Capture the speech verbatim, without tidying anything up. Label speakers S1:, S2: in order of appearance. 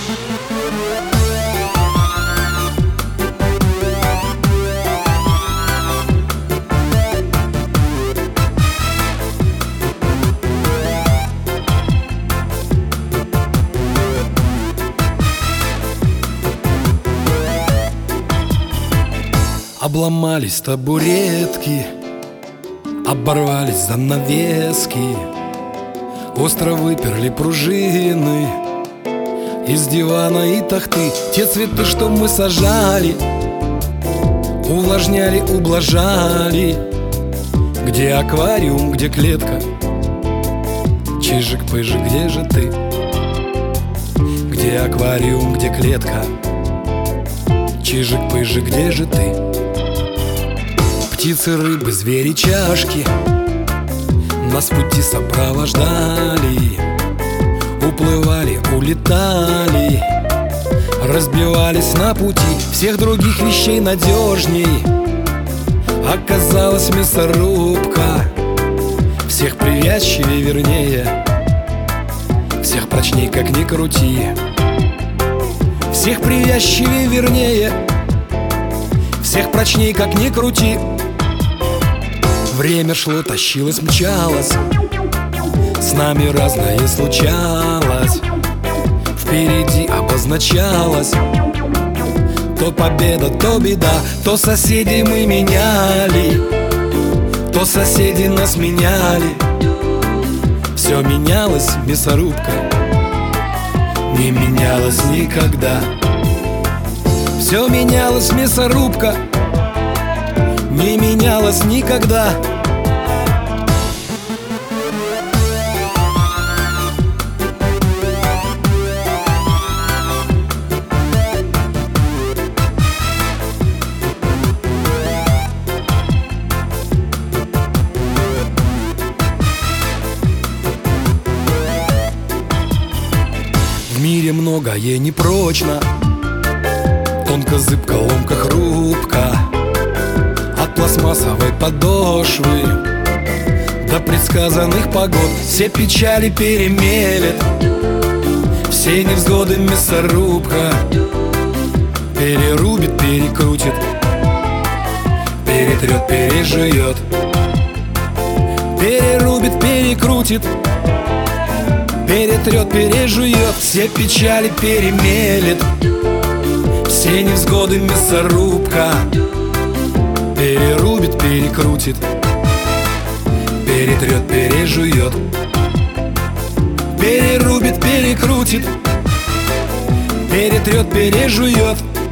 S1: Обломались табуретки, оборвались занавески, остро выперли пружины из дивана и тахты. Те цветы, что мы сажали, увлажняли, ублажали. Где аквариум, где клетка? Чижик-пыжик, где же ты? Где аквариум, где клетка? Чижик-пыжик, где же ты? Птицы, рыбы, звери, чашки нас в пути сопровождали. Уплывали, улетали, разбивались на пути. Всех других вещей надежней оказалась мясорубка. Всех привязчивее, вернее, всех прочней, как ни крути. Всех привязчивее, вернее, всех прочней, как ни крути. Время шло, тащилось, мчалось, с нами разное случалось. Впереди обозначалась то победа, то беда. То соседей мы меняли, то соседи нас меняли. Все менялось, мясорубка не менялась никогда. Все менялось, мясорубка не менялась никогда. В мире многое непрочно, тонко, зыбко, ломко, хрупко. От пластмассовой подошвы до предсказанных погод все печали перемелет, все невзгоды мясорубка перерубит, перекрутит, перетрет, пережует. Перерубит, перекрутит, перетрет, пережует. Все печали перемелет, все невзгоды мясорубка перерубит, перекрутит, перетрет, пережует. Перерубит, перекрутит, перетрет, пережует.